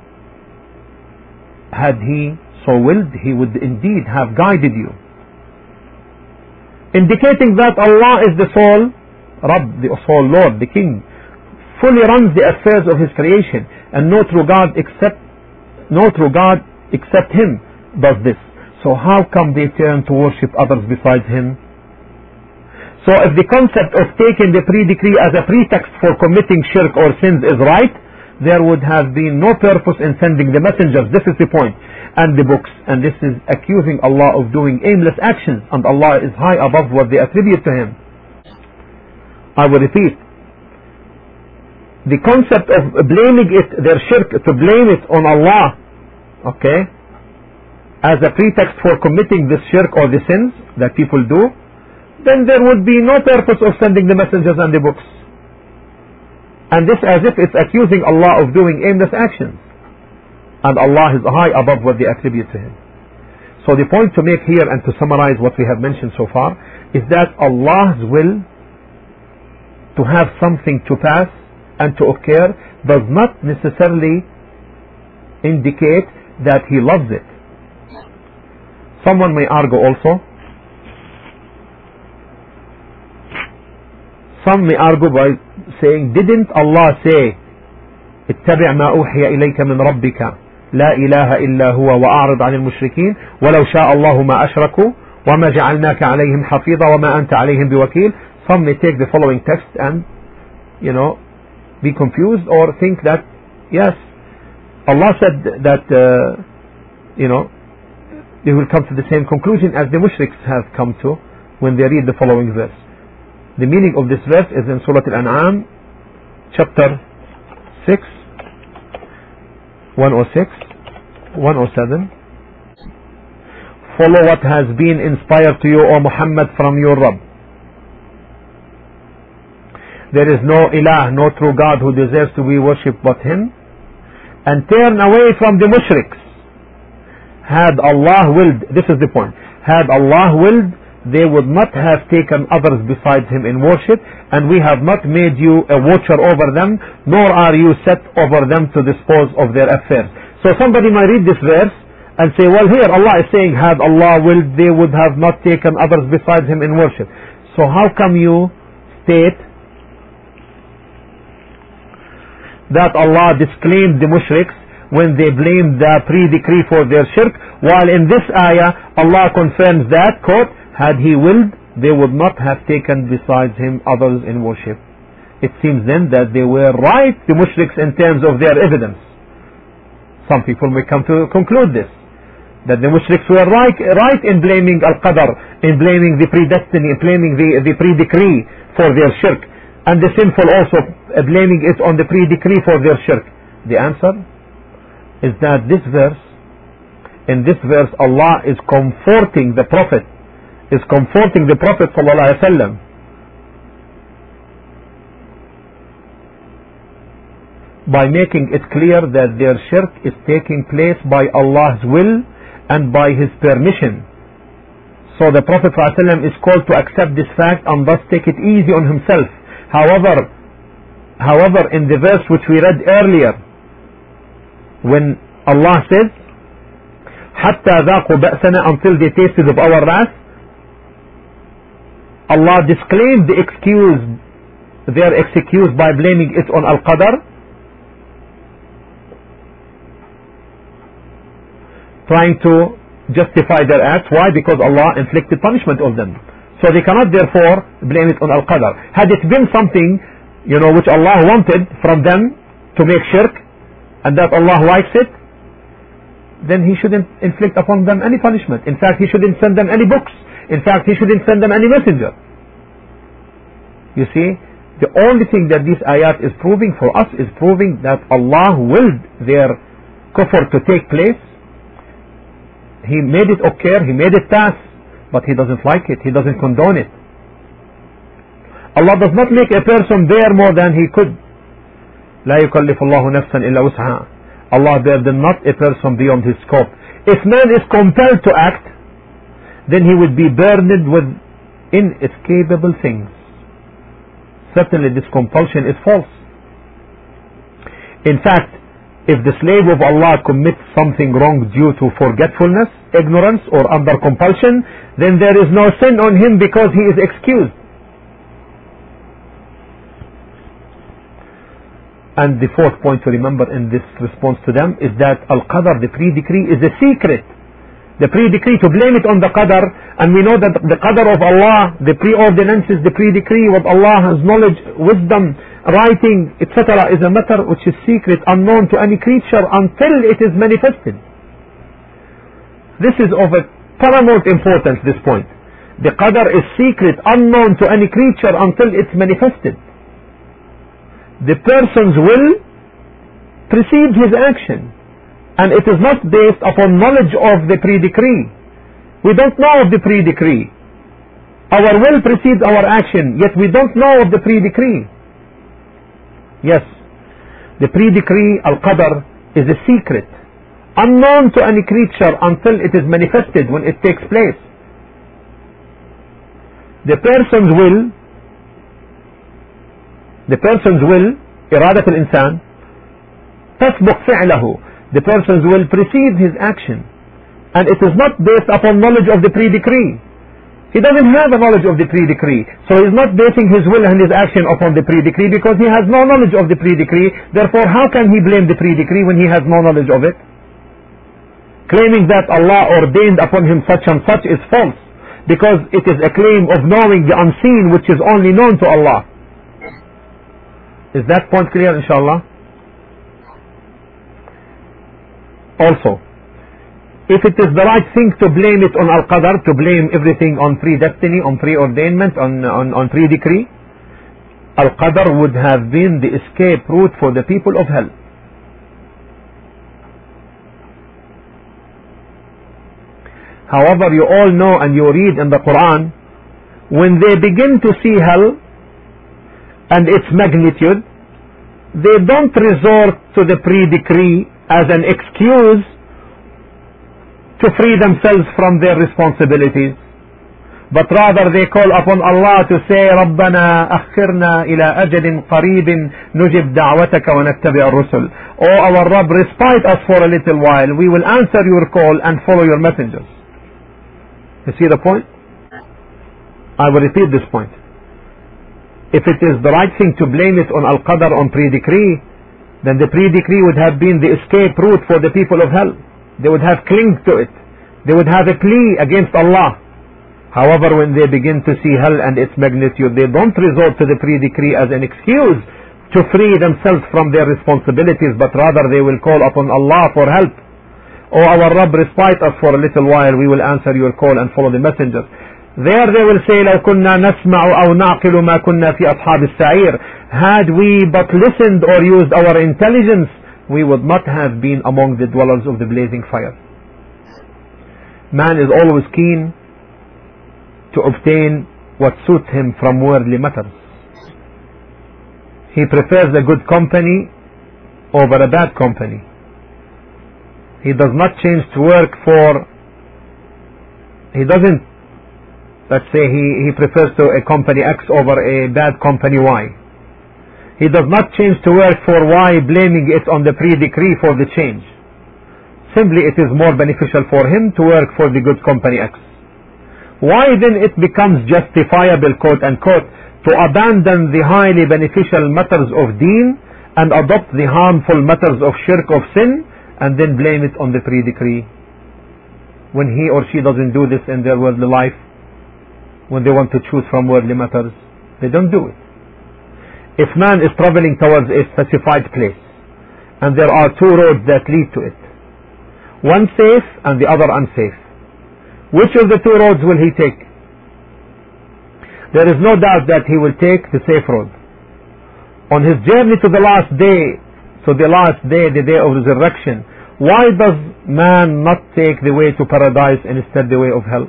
Had He so willed, He would indeed have guided you. Indicating that Allah is the sole Rabb, the sole Lord, the King, fully runs the affairs of His creation, and no true God except no true God except Him does this. So how come they turn to worship others besides Him? So if the concept of taking the pre-decree as a pretext for committing shirk or sins is right, there would have been no purpose in sending the messengers. This is the point. And the books. And this is accusing Allah of doing aimless actions. And Allah is high above what they attribute to Him. I will repeat. The concept of blaming it, their shirk, to blame it on Allah, okay, as a pretext for committing this shirk or the sins that people do, then there would be no purpose of sending the messengers and the books. And this as if it's accusing Allah of doing aimless actions. And Allah is high above what they attribute to Him. So the point to make here and to summarize what we have mentioned so far is that Allah's will to have something to pass and to occur does not necessarily indicate that He loves it. Someone may argue also, some may argue by saying, didn't Allah say اتبع ما أوحي إليك من ربك لا إله إلا هو وأعرض عن المشركين ولو شاء الله ما أشركوا وما جعلناك عليهم حفيظا وما أنت عليهم بوكيل. Some may take the following text and, you know, be confused or think that, yes, Allah said that, uh, you know, they will come to the same conclusion as the mushriks have come to when they read the following verse. The meaning of this verse is in Surah Al-An'am, chapter six, one oh six, one oh seven. Follow what has been inspired to you, O Muhammad, from your Rabb. There is no ilah, no true God who deserves to be worshipped but Him. And turn away from the mushriks. Had Allah willed, this is the point, had Allah willed, they would not have taken others besides Him in worship, and we have not made you a watcher over them, nor are you set over them to dispose of their affairs. So somebody might read this verse and say, well, here Allah is saying, had Allah willed, they would have not taken others besides Him in worship. So how come you state that Allah disclaimed the mushriks when they blamed the pre-decree for their shirk, while in this ayah Allah confirms that, quote, had He willed, they would not have taken besides Him others in worship. It seems then that they were right, the mushriks, in terms of their evidence. Some people may come to conclude this, that the mushriks were right, right in blaming al-qadar, in blaming the predestiny, in blaming the, the pre-decree for their shirk, and the sinful also blaming it on the pre-decree for their shirk. The answer is that this verse, in this verse Allah is comforting the Prophet, is comforting the Prophet sallallahu alaihi wasallam by making it clear that their shirk is taking place by Allah's will and by His permission. So the Prophet sallallahu alaihi wasallam is called to accept this fact and thus take it easy on himself. However, however, in the verse which we read earlier, when Allah says, حَتَّى ذَاقُوا بَأْسَنَا, until they tasted of our wrath, Allah disclaimed the excuse, their excuse by blaming it on Al-Qadar, trying to justify their acts. Why? Because Allah inflicted punishment on them. So they cannot therefore blame it on Al-Qadar. Had it been something, you know, which Allah wanted from them to make shirk, and that Allah likes it, then He shouldn't inflict upon them any punishment. In fact, He shouldn't send them any books. In fact, He shouldn't send them any messenger. You see, the only thing that this ayat is proving for us is proving that Allah willed their kufr to take place. He made it occur, He made it pass, but He doesn't like it, He doesn't condone it. Allah does not make a person bear more than he could. لا يكلف الله نفسا إلا وسعها. Allah burdened not a person beyond his scope. If man is compelled to act, then he would be burdened with inescapable things. Certainly this compulsion is false. In fact, if the slave of Allah commits something wrong due to forgetfulness, ignorance, or under compulsion, then there is no sin on him because he is excused. And the fourth point to remember in this response to them is that Al-Qadar, the pre-decree, is a secret. The pre-decree, to blame it on the Qadar, and we know that the Qadar of Allah, the pre-ordinances, the pre-decree, what Allah has knowledge, wisdom, writing, et cetera, is a matter which is secret, unknown to any creature until it is manifested. This is of a paramount importance, this point. The Qadar is secret, unknown to any creature until it's manifested. The person's will precedes his action, and it is not based upon knowledge of the pre-decree. We don't know of the pre-decree. Our will precedes our action, yet we don't know of the pre-decree. Yes, the pre-decree, Al-Qadar, is a secret, unknown to any creature until it is manifested, when it takes place. The person's will The person's will, إرادة الإنسان, تسبق فعله. The person's will precedes his action, and it is not based upon knowledge of the pre-decree. He doesn't have a knowledge of the pre-decree, so he's not basing his will and his action upon the pre-decree because he has no knowledge of the pre-decree. Therefore, how can he blame the pre-decree when he has no knowledge of it? Claiming that Allah ordained upon him such and such is false, because it is a claim of knowing the unseen which is only known to Allah. Is that point clear, inshallah? Also, if it is the right thing to blame it on Al-Qadr, to blame everything on predestiny, on preordainment, on, on, on pre-decree, Al-Qadr would have been the escape route for the people of hell. However, you all know and you read in the Quran, when they begin to see hell and its magnitude, they don't resort to the pre-decree as an excuse to free themselves from their responsibilities, but rather they call upon Allah to say, رَبَّنَا أَخِّرْنَا إِلَىٰ أَجَلٍ قَرِيبٍ نُجِبْ دَعْوَتَكَ وَنَتَّبِعَ الرُّسُلِ. Oh our Rabb, respite us for a little while, we will answer your call and follow your messengers. You see the point? I will repeat this point. If it is the right thing to blame it on Al-Qadr, on pre-decree, then the pre-decree would have been the escape route for the people of hell. They would have clung to it. They would have a plea against Allah. However, when they begin to see hell and its magnitude, they don't resort to the pre-decree as an excuse to free themselves from their responsibilities, but rather they will call upon Allah for help. Oh our Rabb, respite us for a little while, we will answer your call and follow the messengers. There they will say, لو كنا نسمع أو نعقل ما كنا في أصحاب السعير. Had we but listened or used our intelligence, we would not have been among the dwellers of the blazing fire. Man is always keen to obtain what suits him from worldly matters. He prefers a good company over a bad company. He does not change to work for, he doesn't, let's say he, he prefers to a company X over a bad company Y. He does not change to work for Y, blaming it on the pre-decree for the change. Simply it is more beneficial for him to work for the good company X. Why then it becomes justifiable, quote unquote, to abandon the highly beneficial matters of deen and adopt the harmful matters of shirk, of sin, and then blame it on the pre-decree, when he or she doesn't do this in their worldly life? When they want to choose from worldly matters, they don't do it. If man is traveling towards a specified place and there are two roads that lead to it, one safe and the other unsafe, which of the two roads will he take? There is no doubt that he will take the safe road. On his journey to the last day, so the last day, the day of resurrection, why does man not take the way to paradise and instead the way of hell?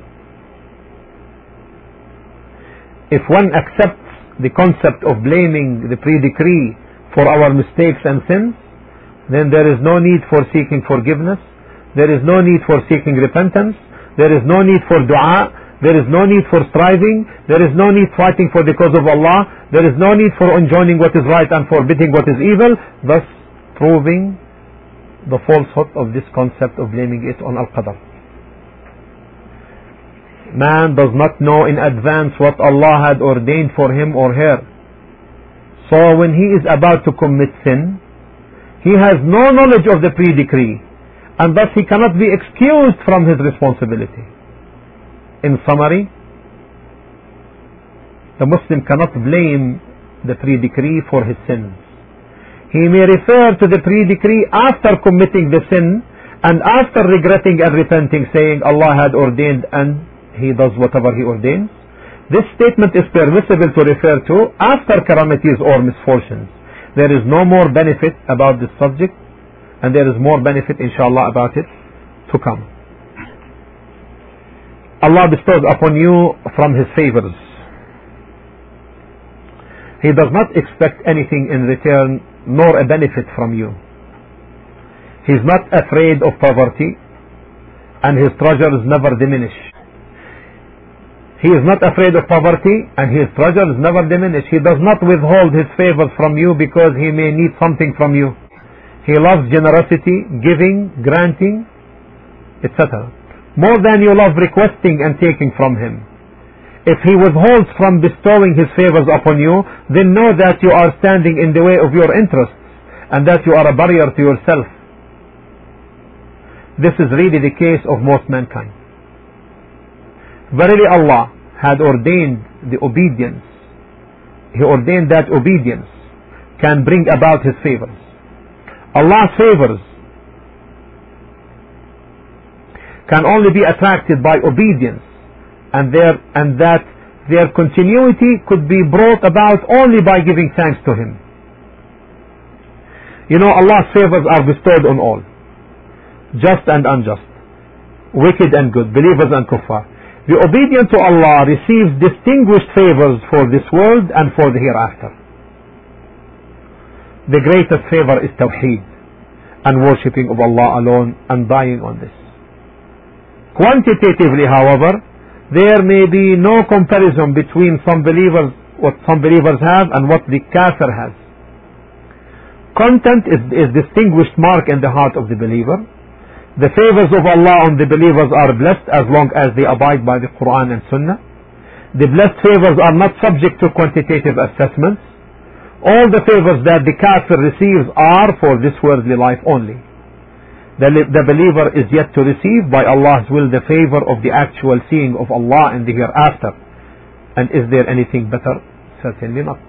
If one accepts the concept of blaming the pre-decree for our mistakes and sins, then there is no need for seeking forgiveness, there is no need for seeking repentance, there is no need for dua, there is no need for striving, there is no need fighting for the cause of Allah, there is no need for enjoining what is right and forbidding what is evil, thus proving the falsehood of this concept of blaming it on Al-Qadr. Man does not know in advance what Allah had ordained for him or her. So when he is about to commit sin, he has no knowledge of the pre-decree, and thus he cannot be excused from his responsibility. In summary, the Muslim cannot blame the pre-decree for his sins. He may refer to the pre-decree after committing the sin and after regretting and repenting, saying Allah had ordained and he does whatever he ordains. This statement is permissible to refer to after calamities or misfortunes. There is no more benefit about this subject, and there is more benefit inshallah about it to come. Allah bestows upon you from his favors. He does not expect anything in return, nor a benefit from you. He is not afraid of poverty, and his treasures never diminish. He is not afraid of poverty, and his treasures never diminish. He does not withhold his favors from you because he may need something from you. He loves generosity, giving, granting, et cetera, more than you love requesting and taking from him. If he withholds from bestowing his favors upon you, then know that you are standing in the way of your interests and that you are a barrier to yourself. this is really the case of most mankind. Verily Allah had ordained the obedience. He ordained that obedience can bring about His favors. Allah's favors can only be attracted by obedience, and their and that their continuity could be brought about only by giving thanks to Him. You know, Allah's favors are bestowed on all, just and unjust, wicked and good, believers and kuffar. The obedient to Allah receives distinguished favors for this world and for the hereafter. The greatest favor is Tawheed and worshipping of Allah alone and dying on this. Quantitatively, however, there may be no comparison between some believers, what some believers have, and what the kafir has. Content is, is distinguished mark in the heart of the believer. The favors of Allah on the believers are blessed as long as they abide by the Quran and Sunnah. The blessed favors are not subject to quantitative assessments. All the favors that the kafir receives are for this worldly life only. The, the believer is yet to receive by Allah's will the favor of the actual seeing of Allah in the hereafter. And is there anything better? Certainly not.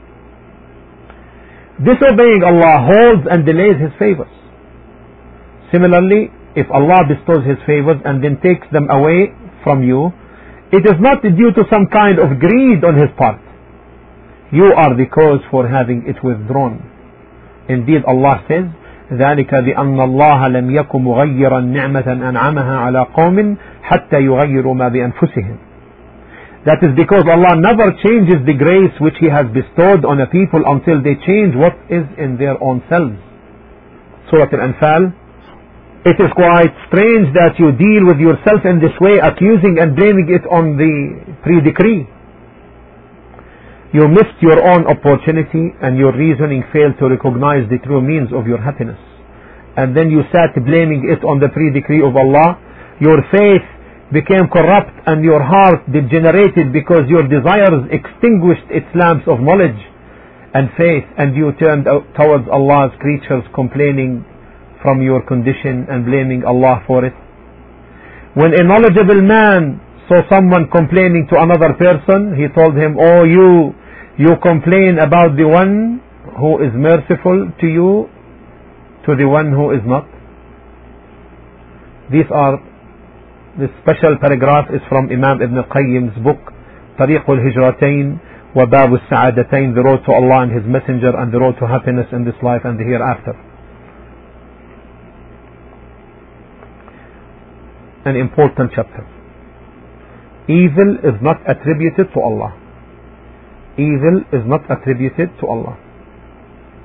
Disobeying Allah holds and delays His favors. Similarly, if Allah bestows His favors and then takes them away from you, it is not due to some kind of greed on His part. You are the cause for having it withdrawn. Indeed, Allah says, ذلك بأن الله لم يكن مغيرا نعمة أنعمها على قوم حتى يغيروا ما بأنفسهم. That is because Allah never changes the grace which He has bestowed on a people until they change what is in their own selves. Surah Al-Anfal. It is quite strange that you deal with yourself in this way, accusing and blaming it on the pre-decree. You missed your own opportunity and your reasoning failed to recognize the true means of your happiness. And then you sat blaming it on the pre-decree of Allah. Your faith became corrupt and your heart degenerated because your desires extinguished its lamps of knowledge and faith, and you turned towards Allah's creatures complaining from your condition and blaming Allah for it. When a knowledgeable man saw someone complaining to another person, he told him, "Oh, you, you complain about the one who is merciful to you, to the one who is not." These are, this special paragraph is from Imam Ibn Qayyim's book, Tariq al-Hijratain wa Bab al-Sa'adatain, the road to Allah and His Messenger and the road to happiness in this life and the hereafter. An important chapter. Evil is not attributed to Allah. Evil is not attributed to Allah.